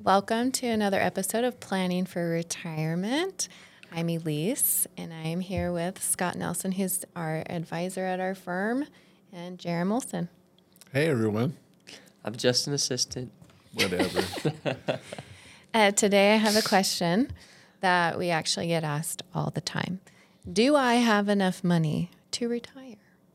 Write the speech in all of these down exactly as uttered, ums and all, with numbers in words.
Welcome to another episode of Planning for Retirement. I'm Elise, and I am here with Scott Nelson, who's our advisor at our firm, and Jerem Olson. Hey, everyone. I'm just an assistant. Whatever. Uh, today I have a question that we actually get asked all the time. Do I have enough money to retire?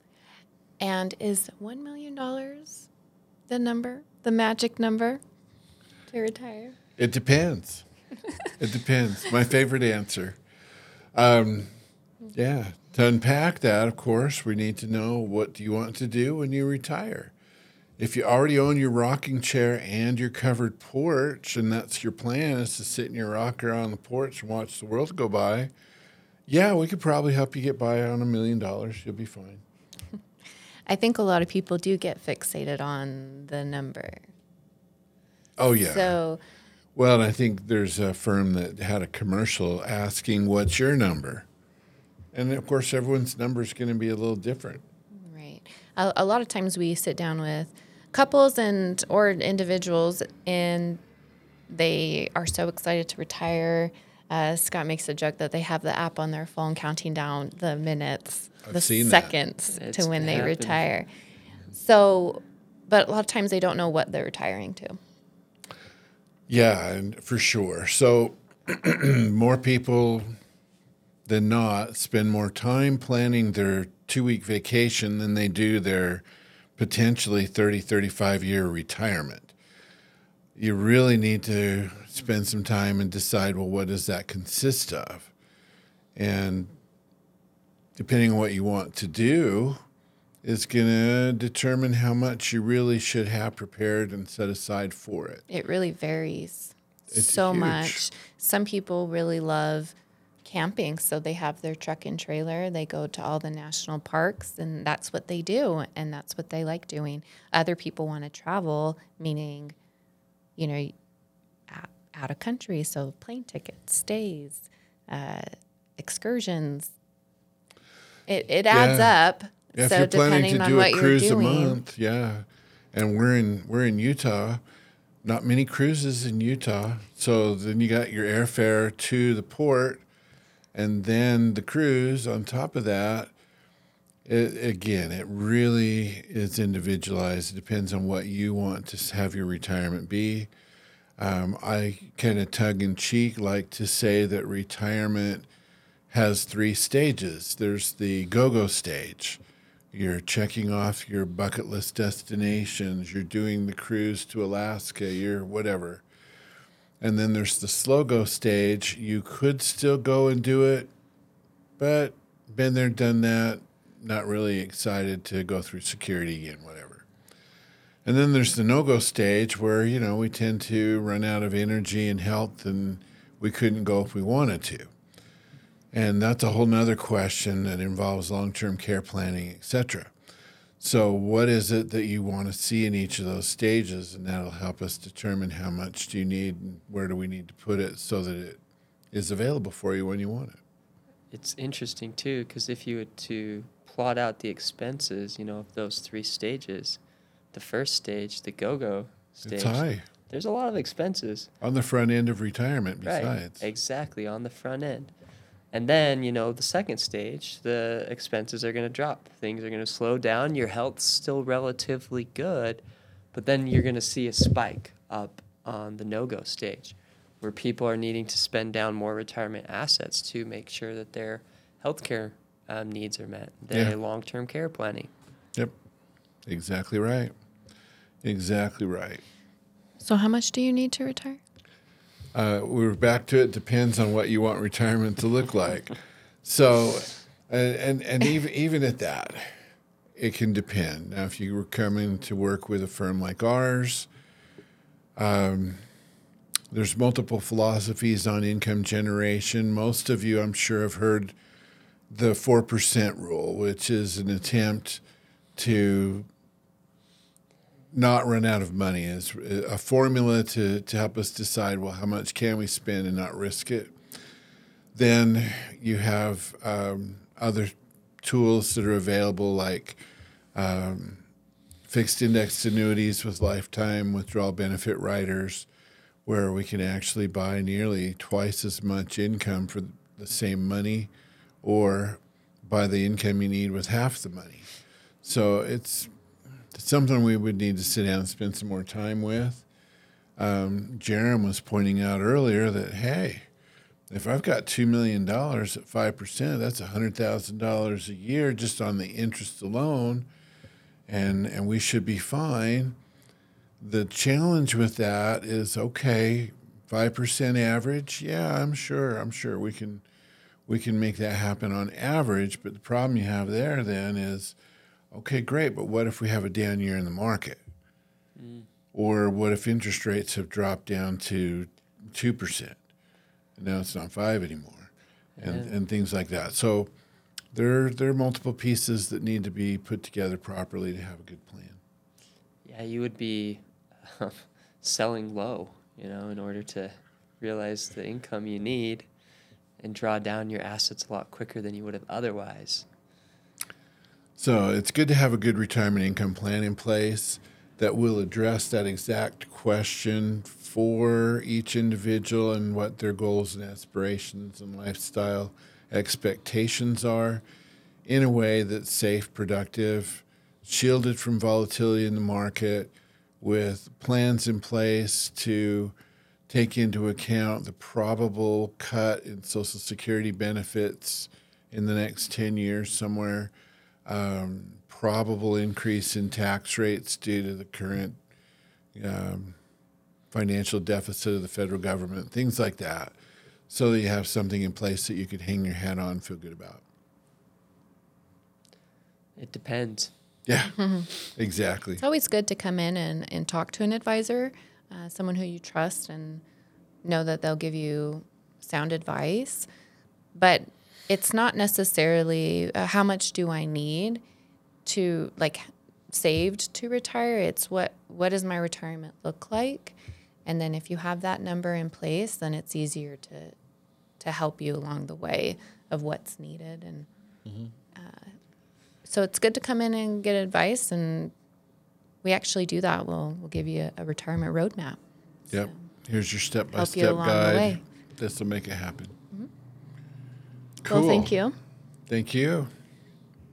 And is one million dollars the number, the magic number to retire? It depends. It depends. My favorite answer. Um, yeah. To unpack that, of course, we need to know, what do you want to do when you retire? If you already own your rocking chair and your covered porch, and that's your plan, is to sit in your rocker on the porch and watch the world go by, yeah, we could probably help you get by on a million dollars. You'll be fine. I think a lot of people do get fixated on the number. Oh, yeah. So, Well, and I think there's a firm that had a commercial asking, what's your number? And, of course, everyone's number is going to be a little different. right. A, a lot of times we sit down with couples and or individuals, and they are so excited to retire. Uh, Scott makes a joke that they have the app on their phone counting down the minutes, I've the seen that. seconds It's to when they happened. retire. So, but a lot of times they don't know what they're retiring to. Yeah, and for sure. So more people than not spend more time planning their two-week vacation than they do their potentially thirty, thirty-five-year retirement. You really need to spend some time and decide, well, what does that consist of? And depending on what you want to do is going to determine how much you really should have prepared and set aside for it. It really varies It's so huge. much. Some people really love camping, so they have their truck and trailer. They go to all the national parks, and that's what they do, and that's what they like doing. Other people want to travel, meaning, you know, out, out of country, so plane tickets, stays, uh, excursions. It it adds Yeah. up. Yeah, so if you're planning depending to on do what a you're cruise a doing, month, yeah, and we're in we're in Utah, not many cruises in Utah. So then you got your airfare to the port, and then the cruise on top of that. It, again, it really is individualized. It depends on what you want to have your retirement be. Um, I kind of tug in cheek like to say that retirement has three stages. There's the go-go stage. You're checking off your bucket list destinations. You're doing the cruise to Alaska. You're whatever. And then there's the slow go stage. You could still go and do it, but been there, done that. Not really excited to go through security again, whatever. And then there's the no-go stage where, you know, we tend to run out of energy and health, and we couldn't go if we wanted to. And that's a whole nother question that involves long-term care planning, et cetera. So what is it that you want to see in each of those stages? And that'll help us determine how much do you need and where do we need to put it so that it is available for you when you want it. It's interesting, too, because if you were to plot out the expenses, you know, of those three stages, the first stage, the go-go stage, It's high there's a lot of expenses. on the front end of retirement Right, besides. exactly, on the front end. And then, you know, the second stage, the expenses are going to drop. Things are going to slow down. Your health's still relatively good, but then you're going to see a spike up on the no-go stage where people are needing to spend down more retirement assets to make sure that their healthcare um, needs are met, their Yeah. long-term care planning. Yep, exactly right. Exactly right. So how much do you need to retire? Uh, we're back to it. Depends on what you want retirement to look like. So, and, and and even even at that, it can depend. Now, if you were coming to work with a firm like ours, um, there's multiple philosophies on income generation. Most of you, I'm sure, have heard the four percent rule, which is an attempt to not run out of money. It's a formula to, to help us decide, well, how much can we spend and not risk it. Then you have um, other tools that are available, like um, fixed indexed annuities with lifetime withdrawal benefit riders, where we can actually buy nearly twice as much income for the same money, or buy the income you need with half the money. So it's something we would need to sit down and spend some more time with. Um, Jerem was pointing out earlier that, hey, if I've got two million dollars at five percent, that's one hundred thousand dollars a year just on the interest alone, and, and we should be fine. The challenge with that is, okay, five percent average. Yeah, I'm sure. I'm sure we can we can make that happen on average. But the problem you have there then is, okay, great, but what if we have a down year in the market? Mm. Or what if interest rates have dropped down to two percent? And now it's not five anymore, and, Yeah. and things like that. So there, there are multiple pieces that need to be put together properly to have a good plan. Yeah, you would be um, selling low, you know, in order to realize the income you need and draw down your assets a lot quicker than you would have otherwise. So it's good to have a good retirement income plan in place that will address that exact question for each individual and what their goals and aspirations and lifestyle expectations are, in a way that's safe, productive, shielded from volatility in the market, with plans in place to take into account the probable cut in Social Security benefits in the next ten years somewhere, um, probable increase in tax rates due to the current um, financial deficit of the federal government, things like that, so that you have something in place that you could hang your hat on and feel good about. It depends. Yeah, exactly. It's always good to come in and, and talk to an advisor, uh, someone who you trust and know that they'll give you sound advice. But it's not necessarily uh, how much do I need to, like, saved to retire. It's what what does my retirement look like? And then if you have that number in place, then it's easier to to help you along the way of what's needed. And Mm-hmm. uh, so it's good to come in and get advice, and we actually do that. We'll we'll give you a, a retirement roadmap. Yep. So, Here's your step by help you step along the guide. way. This will make it happen. Mm-hmm. Cool. Well, thank you. Thank you.